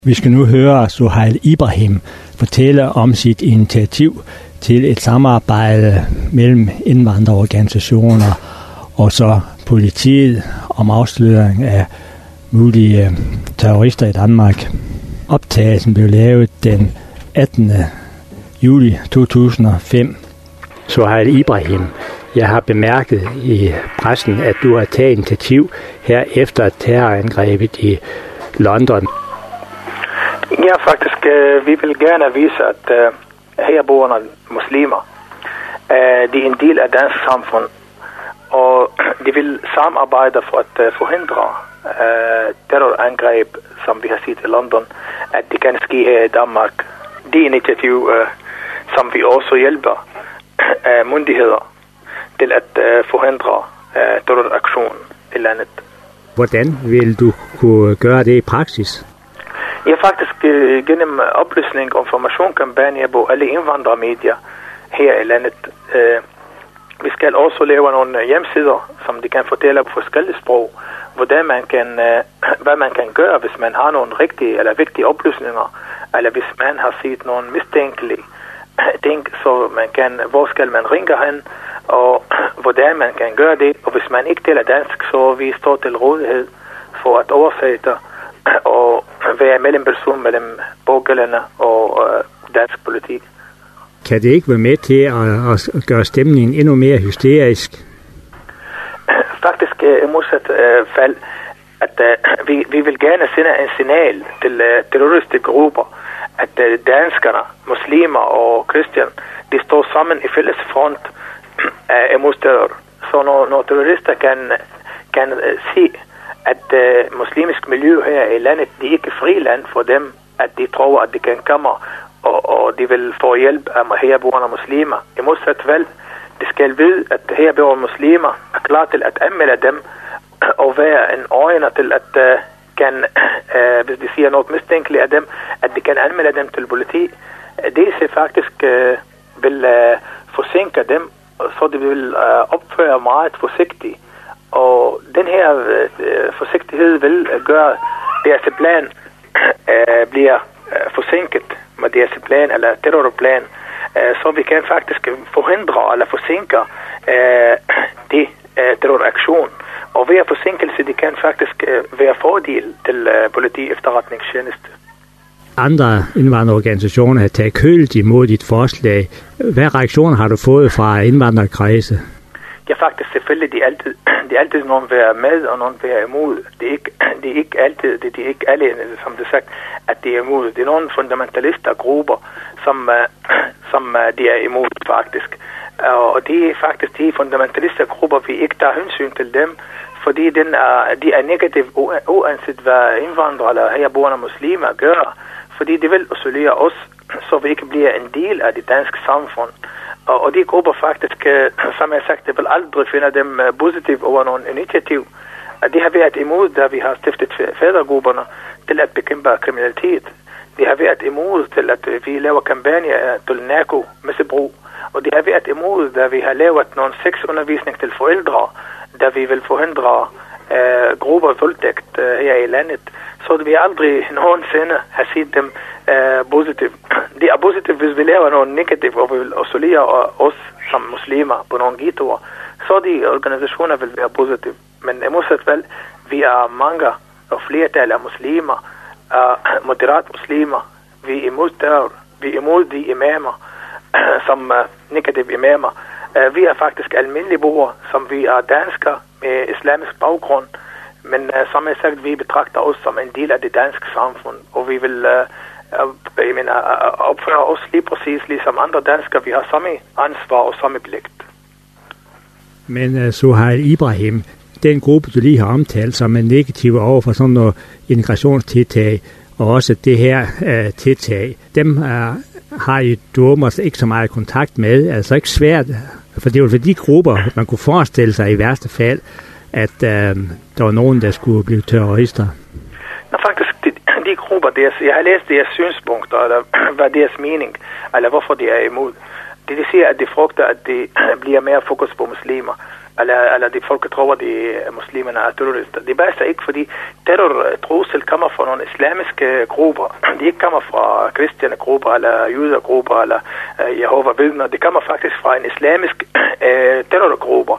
Vi skal nu høre Suhail Ibrahim fortælle om sit initiativ til et samarbejde mellem indvandrerorganisationer og så politiet om afsløring af mulige terrorister i Danmark. Optagelsen blev lavet den 18. juli 2005. Suhail Ibrahim, jeg har bemærket i pressen, at du har taget initiativ her efter terrorangrebet i London. Ja, faktisk, vi vil gerne vise, at herboende muslimer, de er en del af dansk samfund, og de vil samarbejde for at forhindre terrorangreb, som vi har set i London, at det kan ske her i Danmark. Det initiativ, som vi også hjælper myndigheder til at forhindre terroraktion i landet. Hvordan vil du kunne gøre det i praksis? Ja, faktisk gennem oplysning og informationskampagner på alle indvandrermedier her i landet. Vi skal også lave nogle hjemmesider, som de kan fortælle på forskellige sprog, hvordan hvad man kan gøre, hvis man har nogle rigtige eller vigtige oplysninger, eller hvis man har set nogle mistænkelige ting, så hvor skal man ringe hen, og hvordan man kan gøre det. Og hvis man ikke taler dansk, så vi står til rådighed for at oversætte og være mellemperson mellem borgerlande og dansk politik. Kan det ikke være med til at gøre stemningen endnu mere hysterisk? Faktisk i modsat fald, at vi vil gerne sende en signal til terroristiske grupper, at danskere, muslimer og kristne, de står sammen i fælles front imod terror. Så når terrorister kan se, at muslimsk miljø her i landet, det er ikke fri land for dem, at de tror, at de kan komme, og de vil få hjælp af herboende muslimer. I modsat fald, de skal vide, at herboende muslimer er klar til at anmelde dem, og være en øjne til at hvis de siger noget mistænkeligt af dem, at de kan anmelde dem til politi. Det faktisk vil forsinke dem, så de vil opføre meget forsigtigt. Og den her forsigtighed vil gøre, deres plan bliver forsinket med deres plan eller terrorplan, så vi kan faktisk forhindre eller forsinke det terroraktion. Og ved forsinkelse, det kan faktisk være fordel til politi efterretningstjeneste. Andre indvandrerorganisationer har taget køligt imod dit forslag. Hvad reaktioner har du fået fra indvandrerkredse? Ja, faktisk selvfølgelig, de er altid nogen være med og nogen være imod. Det er ikke alle, som det sagt, at de er imod. Det er nogle fundamentalister grupper, som de er imod faktisk. Og det er faktisk de fundamentalister grupper, vi ikke tager hensyn til dem, fordi de er negativt uanset hvad indvandrere eller herboende muslimer gør, fordi de vil isolere os, så vi ikke bliver en del af det danske samfund. Og de grupper faktisk, som jeg sagt, jeg vil aldrig finde dem positivt over nogle initiativ. De har været imod, da vi har stiftet fædregrupperne til at bekæmpe kriminalitet. De har været imod til, at vi laver kampagner til narkomisbrug. Og de har været imod, da vi har lavet nogle sexundervisning til forældre, da vi vil forhindre grupper voldtægt her i landet. Så vi aldrig nogensinde har set dem positivt. Det er positivt, hvis vi laver noget negativt, og vi vil isolere os som muslimer på nogle ghettoer. Så de organisationer vil være positive. Men i modsat fald, vi er mange og flertal af muslimer, moderat muslimer. Vi er imod terror. Vi er imod de imamer, som negative imamer. Vi er faktisk almindelige borgere, som vi er danskere med islamisk baggrund. Men som jeg sagt, vi betragter os som en del af det danske samfund, og vi vil opføre os lige præcis ligesom andre danskere. Vi har samme ansvar og samme pligt. Men Suhail Ibrahim, den gruppe, du lige har omtalt, som er negativ over for sådan noget integrationstiltag, og også det her tiltag, dem har du måske ikke så meget kontakt med. Altså ikke svært, for det er jo for de grupper, man kunne forestille sig i værste fald, at der var nogen, der skulle blive terrorister. Nå, faktisk, de grupper, jeg har læst deres synspunkter, eller hvad deres mening, eller hvorfor de er imod. De siger, at de frygter, at det bliver mere fokus på muslimer. eller de folk tror, de muslimerne er terrorister. Det passer ikke, fordi terrortrussel kommer fra nogle islamiske grupper. De ikke kommer fra kristne grupper, eller jødergrupper, eller Jehova vidner. Det kommer faktisk fra en islamisk terrorgrupper.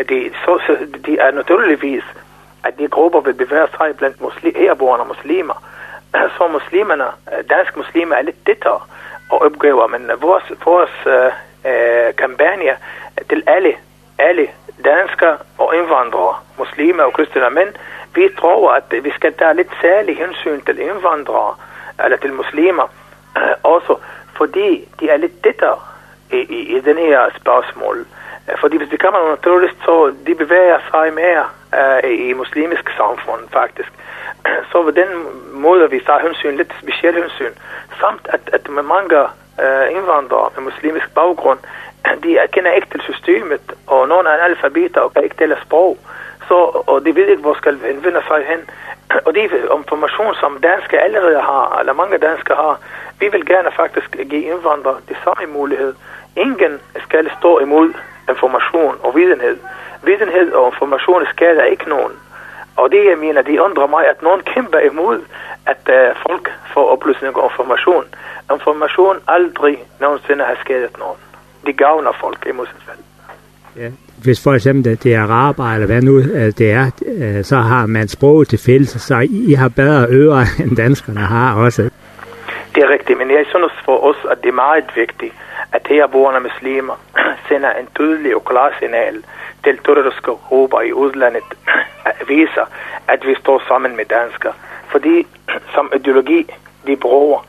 De er naturligvis, at de grupper vil bevæge sig blandt herboende muslimer. Så muslimerne, danske muslimer, er lidt dittere og opgaver, men vores kampagne til alle danskere og indvandrere, muslimer og kristne mænd, vi tror, at vi skal tage lidt særlig hensyn til indvandrere, eller til muslimer, også fordi de er lidt dittere i den her spørgsmål. Fordi hvis det kommer nogle terrorister, så de bevæger sig mere i muslimisk samfund, faktisk. Så på den måde, vi tager hensyn, lidt speciel hensyn, samt at med mange indvandrere med muslimisk baggrund, de kender ikke til systemet, og nogle er analfabeter og kan ikke tale sprog, og de ved ikke, hvor skal henvende sig hen. Og de information, som danskere allerede har, eller mange danskere har, vi vil gerne faktisk give indvandrere det samme mulighed. Ingen skal stå imod information og videnhed. Videnhed og information skader ikke nogen. Og det, jeg mener, de undrer mig, at nogen kæmper imod, at folk får oplysning og information. Information aldrig nogensinde har skadet nogen. Det gavner folk i modsatfald. Ja. Hvis for eksempel det er araber, eller hvad nu det er, så har man sproget til fælles, så I har bedre ører, end danskerne har også. Det er rigtigt, men jeg synes for os, at det er meget vigtigt, at herboende muslimer sender en tydelig og klar signal til terroristiske grupper i udlandet, viser, at vi står sammen med danskere. Fordi som ideologi, de bruger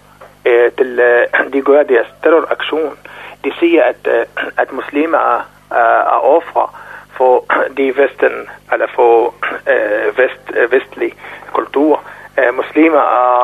de gør deres terroraktion. De siger, at muslimer er ofre for de vesten, eller for vestlig kultur. Muslimer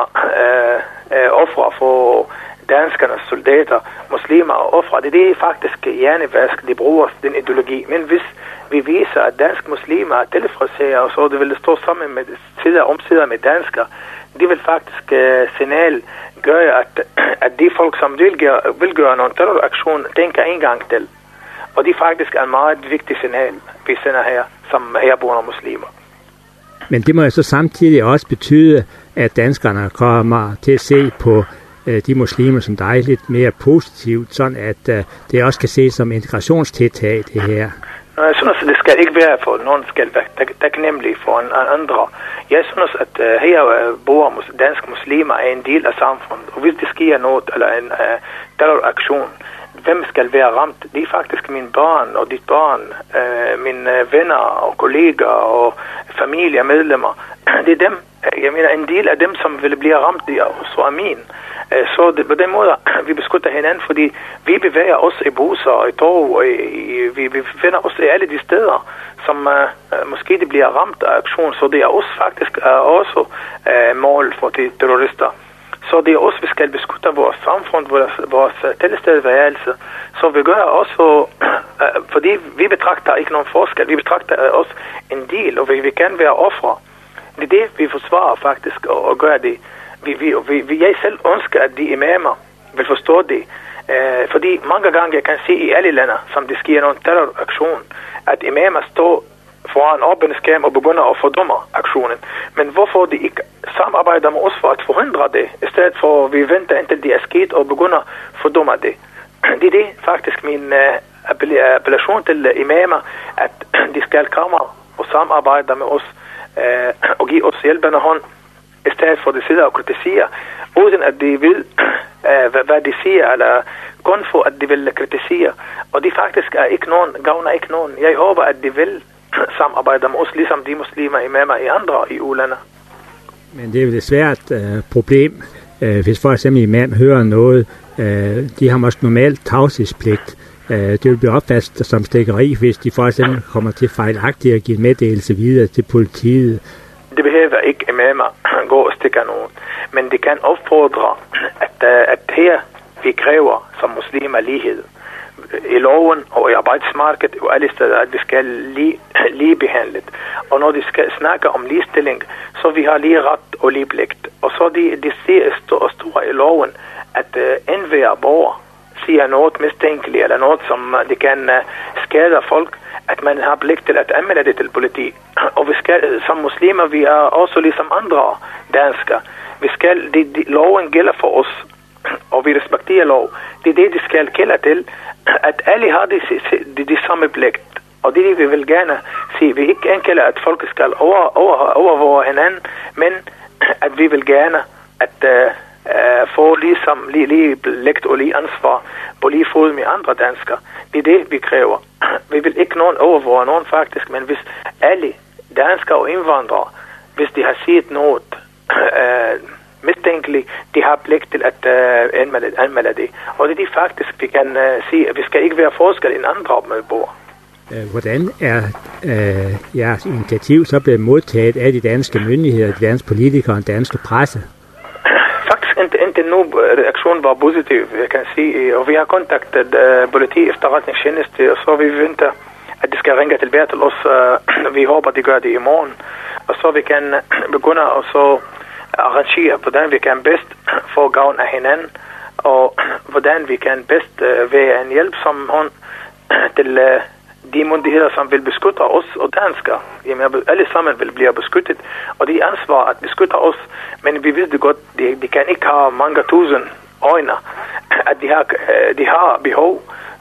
er ofre for danskernes soldater. Muslimer er ofre. Det er faktisk hjernevask, de bruger den ideologi. Men hvis vi viser, at danske muslimer er tilfredse, og så det vil stå sammen med sider om sider med danskere, det vil faktisk signal gøre, at de folk, som vil gøre nogle terroraktion, tænker en gang til. Og det er faktisk en meget vigtig signal, vi sender her, som herboende muslimer. Men det må jo så samtidig også betyde, at danskerne kommer til at se på de muslimer som dig lidt mere positivt, sådan at det også kan ses som integrationstiltag, det her. Jeg synes, at det skal ikke være for nogen, skal være taknemmelig for en andre. Jeg synes, at her bor danske muslimer er en del af samfundet. Og hvis det sker noget, eller en terroraktion, hvem skal være ramt? Det er faktisk mine børn og dit børn, mine venner og kolleger og familiemedlemmer. Det er dem, jeg mener, en del af dem, som vil blive ramt, det er også Amin. Så det, på den måde, vi beskytter hinanden, fordi vi bevæger os i busser og i tog, og vi befinder os i alle de steder, som måske det bliver ramt af aktion. Så det er også faktisk også mål for de terrorister. Så det er også, vi skal beskytte vores samfund, vores tilstedeværelse. Så vi gør også, fordi vi betragter ikke nogen forskel, vi betragter også en del, og vi kan være ofre. Det er det, vi forsvarer faktisk, og gør det. Jeg selv ønsker, at de imamer vil forstå det. Fordi mange gange jeg kan se i alle lande, som det sker nogle terroraktion, at imamer står foran åben skærm og begynder at fordømme aktionen. Men hvorfor de ikke samarbejder med os for at forhindre det, i stedet for at vi venter indtil det er sket og begynder at fordømme det. Det er det faktisk min appellation til imamer, at de skal komme og samarbejde med os og give os hjælpende hånd, i stedet for at de sidder og kritiserer, uden at de ved, hvad de siger, eller kun for at de vil kritisere. Og det faktisk er ikke nogen, gavner ikke nogen. Jeg håber, at de vil samarbejde med os, ligesom de muslimer imamer i andre EU-lande. Men det er jo et svært problem, hvis for eksempel imam hører noget. De har måske normalt tavshedspligt. Det vil blive opfattet som stikkeri, hvis de for eksempel kommer til fejlagtigt at give en meddelelse videre til politiet. Det behøver ikke imamer gå og stikke nogen. Men det kan opfordre, at her vi kræver som muslimer lighed. I loven og i arbejdsmarkedet og alle steder, at vi skal lige behandlet. Og når de skal snakke om ligestilling, så vi har lige ret og lige pligt. Og så de står i loven, at enhver borger siger noget mistænkeligt, eller noget, som det kan skade folk, at man har pligt til at anmelde det til politi. Og vi skal, som muslimer, vi er også ligesom andre danskere. Vi skal, loven gælder for os, og vi respekterer lov. Det er det, de skal gælde til, at alle har de samme pligt. Og det vi vil gerne sige. Vi ikke enkelt, at folk skal overvåge hinanden, men at vi vil gerne at få lige pligt og lige ansvar på lige fod med andre danskere. Det er det, vi kræver. Vi vil ikke nogen overvåge nogen faktisk, men hvis alle danskere og indvandrere, hvis de har set noget mistænkeligt, de har pligt til at anmelde det. Og det er det faktisk, vi kan sige, at vi skal ikke være forskel end andre medborgere. Hvordan er jeres initiativ så blevet modtaget af de danske myndigheder, de danske politikere og den danske presse? Faktisk indtil nu reaktionen var positiv, jeg kan sige. Og vi har kontaktet politi efterretningstjeneste, og så vi venter, at de skal ringe tilbage til os. Vi håber, de gør det i morgen. Og så vi kan begynde at så arrangere, hvordan vi kan bedst få gavn af hinanden, og hvordan vi kan bedst være en hjælp som hånd til de myndigheder, som vil beskytte os og danskere. Jamen, alle sammen vil blive beskyttet, og det er ansvar at beskytte os, men vi ved det godt, de kan ikke have mange tusind øjne, at de har behov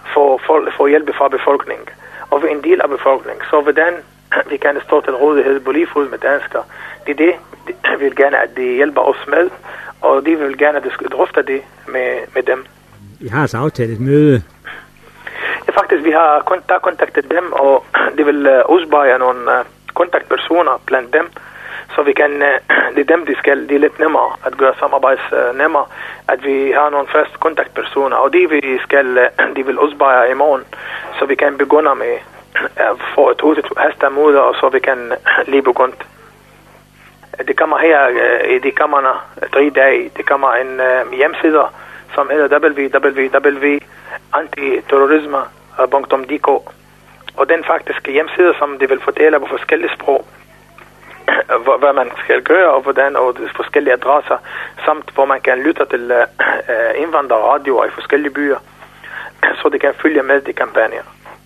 for hjælp fra befolkningen, og vi er en del af befolkningen. Så hvordan vi kan stå til rådighed på lige fod med danskere, det er det, vi vil gerne, at de hjælper os med, og de vil gerne drøfte det med dem. I har altså aftalt et møde. Ja, faktisk, vi har kontaktet dem, og de vil udspege nogle kontaktpersoner blandt dem, så vi kan, det er dem, det er lidt nemmere at gøre samarbejds nemmere, at vi har nogle faste kontaktpersoner, og de vil udspege i morgen, så vi kan begynde med at få et hurtigt hastemøde, og så vi kan lige begynde. Det kommer her, de kommer 3 dage, det kommer en hjemmeside, som hedder www.antiterrorisme.dk, og den faktiske hjemmeside, som de vil fortælle på forskellige sprog, hvad man skal gøre, og hvordan, og de forskellige adresser, samt hvor man kan lytte til indvandrerradioer i forskellige byer, så de kan følge med de kampagner.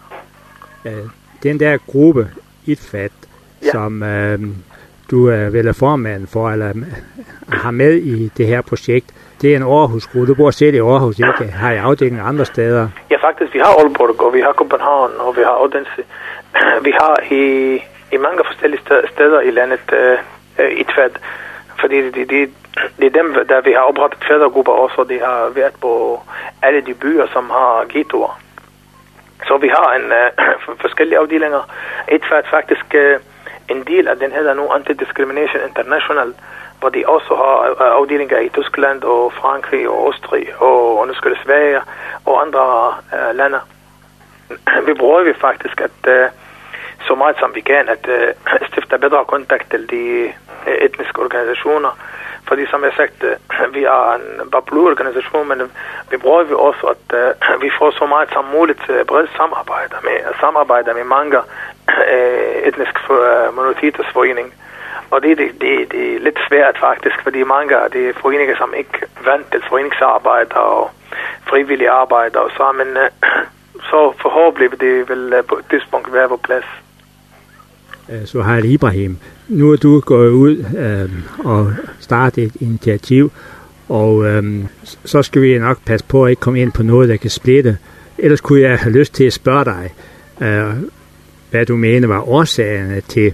Den der gruppe ITFAT, ja, som du er vel formand for, eller har med i det her projekt, det er en Aarhus-gruppe. Du bor selv i Aarhus, ikke? Har I afdækning andre steder? Ja, faktisk. Vi har Aalborg, og vi har København, og vi har Odense. Vi har i mange forskellige steder i landet ITFAT, fordi det er dem, der vi har oprettet fædregrupper også, og de har været på alle de byer, som har ghettoer. Så vi har forskellige afdelinger. ITFAT faktisk en del af den hedder nu Anti-Discrimination International, hvor de også har afdelinger i Tyskland og Frankrig og Østrig og Sverige og andre lande. Vi bruger faktisk at så meget som vi kan at stifte bedre kontakt til de etniske organisationer, fordi som jeg sagt, vi er en bablu-organisation, men vi bruger også at vi får så meget som muligt bredt samarbejde med mange etniske minoritetsforeninger. Og det er lidt svært faktisk, fordi mange af de foreninger, som ikke vant til foreningsarbejde og frivillige arbejde og så, men så forhåbentlig det vil på et tidspunkt være på plads. Suhail Ibrahim, nu er du gået ud og startet et initiativ, og så skal vi nok passe på at ikke komme ind på noget, der kan splitte. Ellers kunne jeg have lyst til at spørge dig, hvad du mener var årsagerne til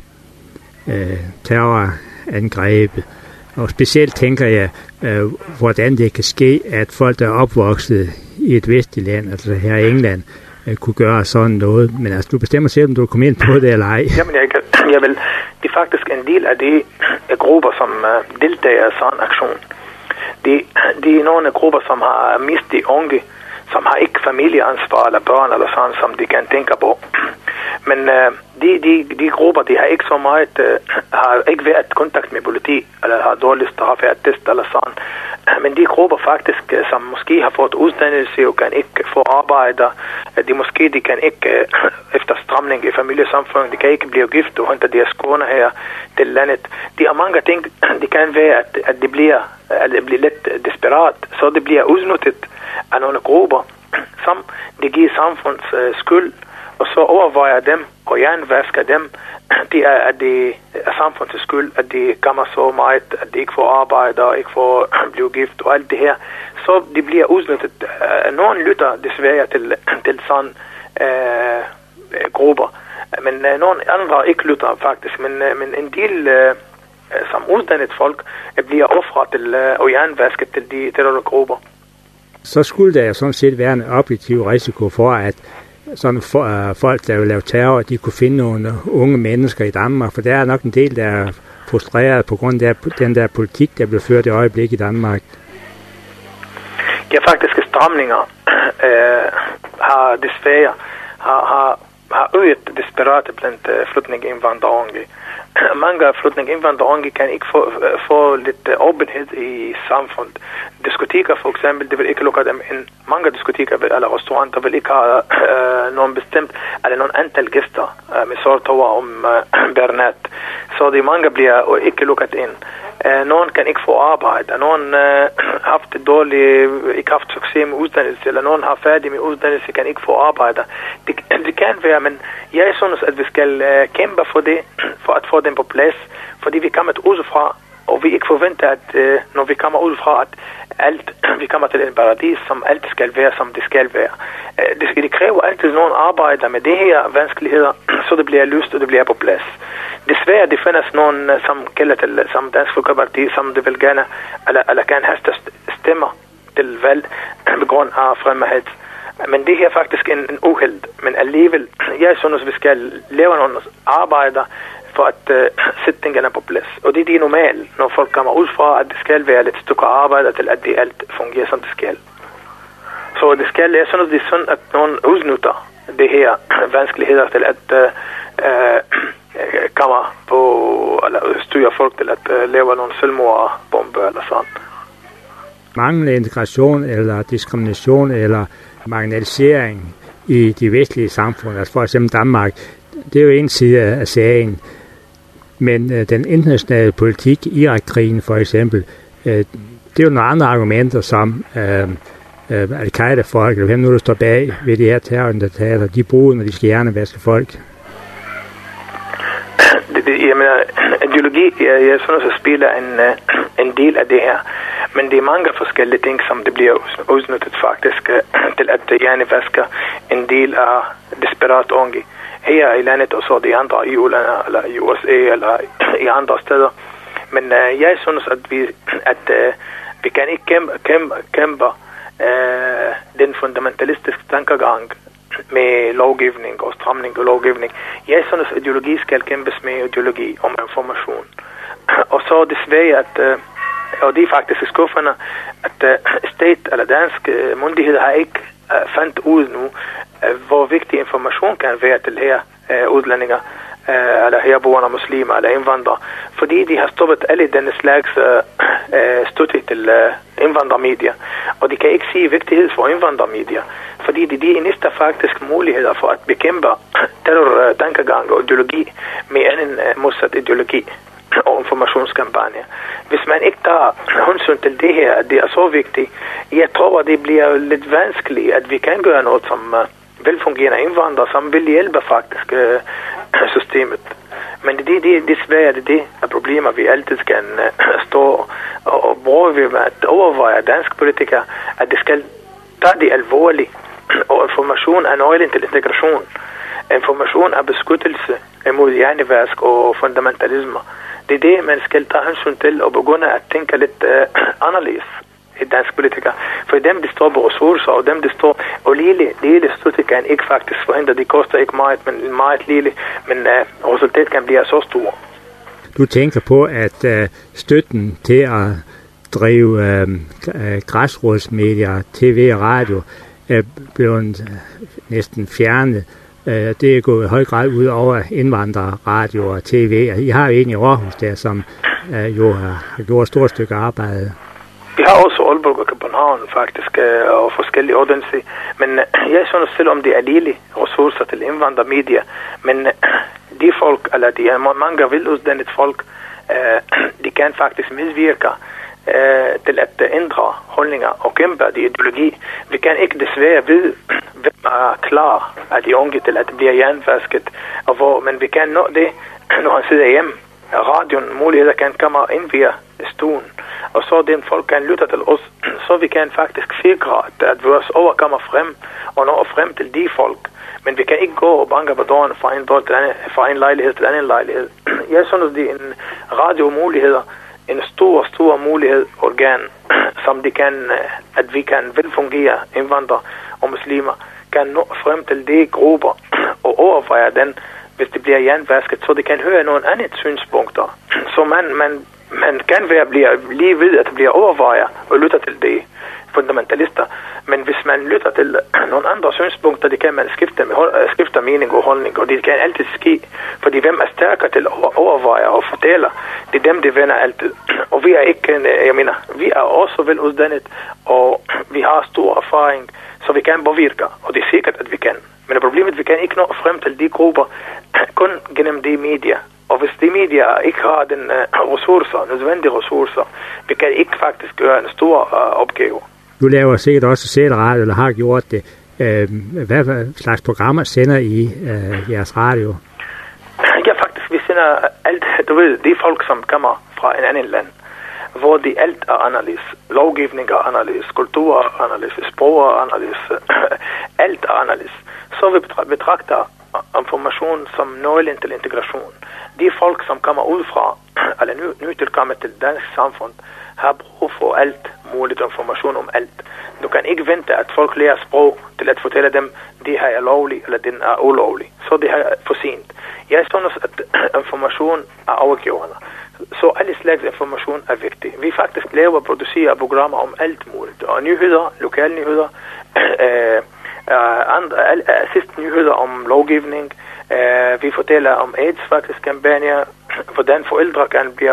terrorangrebet. Og specielt tænker jeg, hvordan det kan ske, at folk, der er opvokset i et vestligt land, altså her i England, kunne gøre sådan noget. Men altså, du bestemmer selv, om du kommer ind på det eller ej. Jamen, jeg vil. Det er faktisk en del af de grupper, som deltager i sådan en aktion. Det er nogle grupper, som har mistet unge, som har ikke familieansvar eller børn eller sådan, som de kan tænke på. Men de grupper, de har ikke så meget, har ikke været i kontakt med politi, eller har dårlig straffeattest eller sådan. Men de grupper faktisk, som måske har fået uddannelse og kan ikke få arbejde, de kan ikke efter stramning i familiesamfundet, de kan ikke blive gift og hente deres kone her til landet. De har mange ting, det kan være, at de bliver lidt desperat, så det bliver udnyttet af nogle grupper, som de giver samfunds skyld, og så overvejer dem og jernvasker dem, at det er samfundets skyld, at de kommer så meget, at de ikke får arbejde og ikke får blive gift og alt det her. Så de bliver udnyttet. Nogen lytter desværre til sådan grupper, men nogle andre ikke lytter faktisk, men en del som uddannet folk bliver offret til og jernvasket til de terrorgrupper. Så skulle der sådan set være en objektiv risiko for, at sådan folk, der vil lave terror, de kunne finde nogle unge mennesker i Danmark, for der er nok en del, der er frustreret på grund af den der politik, der bliver ført i øjeblik i Danmark. Ja, faktiske stramninger har desværre har øget desperate blandt flygtningeindvandrere. Mange flygtningeindvandrere kan ikke få lidt åbenhed i samfundet. Diskoteker for eksempel, det vil ikke lukke dem ind. Mange diskoteker eller restauranter vil ikke have nogen bestemt, eller nogen antal gæster med sort hår om bernat. Så de mange bliver ikke lukket ind. Nogen kan ikke få arbejde, nogen har haft ikke haft succes med uddannelse, eller nogen har færdig med uddannelse, kan ikke få arbejde. Det kan være, men jeg synes, at vi skal kæmpe for det, for at få dem på plads, fordi vi kommer udefra, og vi ikke forventer, at når vi kommer udefra, at vi kommer til en paradis, som alt skal være, som det skal være. Det kræver altid nogen arbejder med det her vanskeligheder, så det bliver løst, og det bliver på plads. Desværre, det findes nogen, som kalder til som Dansk Folkeparti, som det vil gerne, eller kan have stemmer til valg på grund af fremmedhed. Men det her er faktisk en uheld. Men alligevel, jeg synes, at vi skal lave nogle arbejder for at sætte tingene på plads. Og det er normalt, når folk kommer ud fra, at det skal være lidt stykker arbejde til, at det alt fungerer, som det skal. Så det skal, jeg synes, det er sådan, at nogen udnytter det her vanskeligheder til at kommer på, eller styre folk til at lave nogle selvmordbomber eller sådan. Manglende integration eller diskrimination eller marginalisering i de vestlige samfund, altså for eksempel Danmark, det er jo en side af sagen. Men den internationale politik, Irak-krigen for eksempel, det er jo nogle andre argumenter, som Al-Qaida-folk, eller hvem nu der står bag ved de her terrorattentater, de bruger, når de skal hjernevaske folk. Jeg mener, ideologi, jeg synes, at spiller en del af det her. Men det er mange forskellige ting, som det bliver udnyttet faktisk til at hjernevaske en del af desperat unge. Her i landet og så de andre EU-lande, eller i USA, eller i andre steder. Men jeg synes, at vi kan ikke kæmpe den fundamentalistiske tankegang med lovgivning og stramning og lovgivning. Jeg synes, at ideologi skal kæmpes med ideologi om information. Og så desværre, og det er faktisk skuffende, at stat eller dansk myndigheder har ikke fandt ud nu, hvor vigtig information kan være til her udlændinger, eller herboende muslimer eller indvandrere, fordi de har stoppet alle denne slags støtte til indvandrermedier, og de kan ikke sige vigtighed for indvandrermedier, fordi de eneste faktisk muligheder for at bekæmpe terror-tankegang og ideologi med anden modsat ideologi og informationskampagne. Hvis man ikke tager hensyn til det her, at det er så vigtigt, jeg tror, at det bliver lidt vanskeligt, at vi kan gøre noget som velfungerende indvandrere, som vil hjælpe faktisk systemet. Men det desværre det er problemer, vi altid skal stå og bruge ved at overveje dansk politikere, at det skal tage det alvorligt, og information er nøglen til integration. Information er beskyttelse mod hjernevask og fundamentalisme. Det er det, man skal tage hensyn til og begynde at tænke lidt anderledes i dansk politikere. For dem, de står på ressourcer, og dem, de står og lille støtte kan ikke faktisk forhindre. De koster ikke meget, men meget lille, men resultatet kan blive så stor. Du tænker på, at støtten til at drive græsrodsmedier, tv og radio, er blevet næsten fjernet. Det er gået i høj grad ud over indvandrere, radio og tv. I har jo en i Aarhus der, som jo har gjort et stort stykke arbejde. Vi har også Aalborg og København faktisk, og forskellige uddannelser. Men jeg synes selv om det er lille ressourcer til indvandrermedier, men de folk, eller de mange veluddannede folk, de kan faktisk medvirke til at ændre holdninger og kæmpe de ideologi. Vi kan ikke desværre vide, hvem er klar af de unge til at blive jernvasket, men vi kan nå det, når han sidder hjemme. Radioen muligheder kan komme ind via stuen, og så den folk kan lytte til os, så vi kan faktisk sikre, at vores ord kommer frem, og når frem til de folk. Men vi kan ikke gå og banke på døren fra en lejlighed til anden lejlighed. Jeg synes, det er en radiomuligheder, en stor mulighed organ, som de kan, at vi kan velfungere indvandrere og muslimer, kan nå frem til de grupper og overveje den, hvis det bliver jernvasket, så de kan høre nogle andre synspunkter. Så man kan blive lige ved, at det bliver overvejet og lytter til de fundamentalister. Men hvis man lytter til nogle andre synspunkter, det kan man skifte mening og holdning, og det kan altid ske, fordi hvem er stærkere til at overveje og fortælle, det er dem, de vinder altid. Og vi er ikke, vi er også veluddannet, og vi har stor erfaring, så vi kan påvirke, og det er sikkert, at vi kan. Men problemet, at vi kan ikke nå frem til de grupper, kun gennem de medier. Og hvis de medier ikke har den nødvendige ressourcer, vi kan ikke faktisk gøre en stor opgave. Du laver sikkert også selv radio, eller har gjort det. Hvad slags programmer sender I jeres radio? Ja, faktisk, vi sender alt. Du ved, de folk, som kommer fra en anden land, hvor de alt er anderledes. Lovgivning er anderledes, kultur er anderledes, sprog er anderledes, alt er anderledes. Så vi betragter information som nøglen til integration. De folk, som kommer ud fra, eller nytilkommet til dansk samfund, har brug for alt muligt information om alt. Du kan ikke vente, at folk lærer sprog til at fortælle dem, det her er lovligt, eller den er ulovlig. Så det her er for sent. Jeg synes, at information er afgørende. Så alle slags information er vigtig. Vi faktisk laver og producerer programmer om alt muligt. Og nyheder, lokale nyheder, sidste nyheder om lovgivning. Vi fortæller om AIDS faktisk kampagner, hvordan forældre kan blive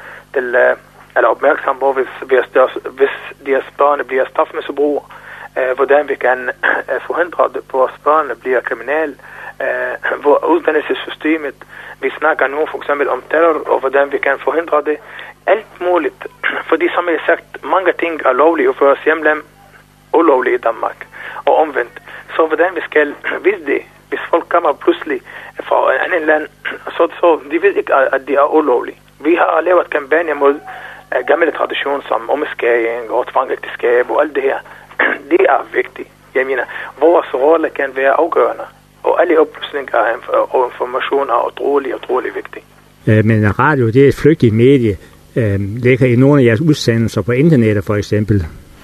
eller opmærksom på, hvis deres børn bliver stofmisbrugere, hvordan vi kan forhindre, at vores børn bliver kriminelle, hvor uddannelsessystemet, vi snakker nu for eksempel om terror, og hvordan vi kan forhindre det, alt muligt, fordi som jeg har sagt, mange ting er lovlige i vores hjemland, ulovlige i Danmark, og omvendt. Så hvordan vi skal vise det, hvis folk kommer pludselig fra en anden land, så de ved ikke, at de er ulovlige. Vi har lavet kampagner mod gamle traditioner som omskæring og tvangægteskab og alt det her. Det er vigtigt. Jeg mener, vores rolle kan være afgørende, og alle oplysninger og information er utrolig vigtigt. Men radio, det er et flygtigt medie. Lægger I nogle af jeres udsendelser på internettet for eksempel?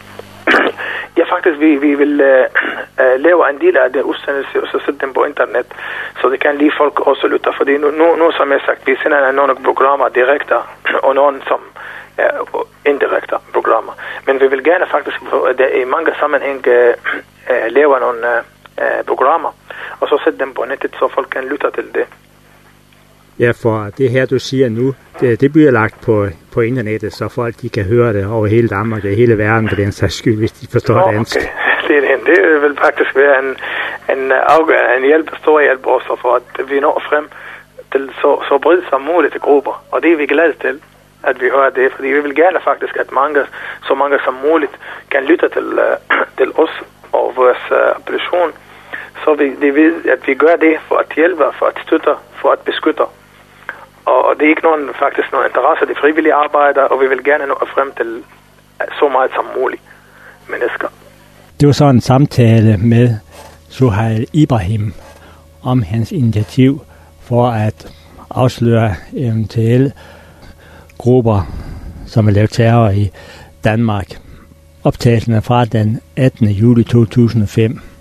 Ja, faktisk, vi vil lave en del af det udsendelse, og så sætte dem på internet, så det kan lige folk også lytte. Fordi nu som jeg sagt, vi sender nogle programmer direkte, og nogle som indirekte programmer. Men vi vil gerne faktisk i mange sammenhæng lave nogle programmer, og så sætte dem på nettet, så folk kan lytte til det. Ja, for det her, du siger nu, det bliver lagt på internettet, så folk de kan høre det over hele Danmark og hele verden, for den sags skyld, hvis de forstår dansk. Okay. Det vil faktisk være en hjælp, stor hjælp også, for at vi når frem til så bredt som muligt til grupper. Og det er vi glade til, at vi hører det, fordi vi vil gerne faktisk, at så mange som muligt kan lytte til os og vores appellation, så vi ved, at vi gør det for at hjælpe, for at støtte, for at beskytte. Og det er ikke nogen interesse, det frivillige arbejder, og vi vil gerne nå frem til så meget som muligt mennesker. Det var så en samtale med Suhail Ibrahim om hans initiativ for at afsløre eventuelle grupper, som vil lave terror i Danmark. Optagelsen er fra den 18. juli 2005.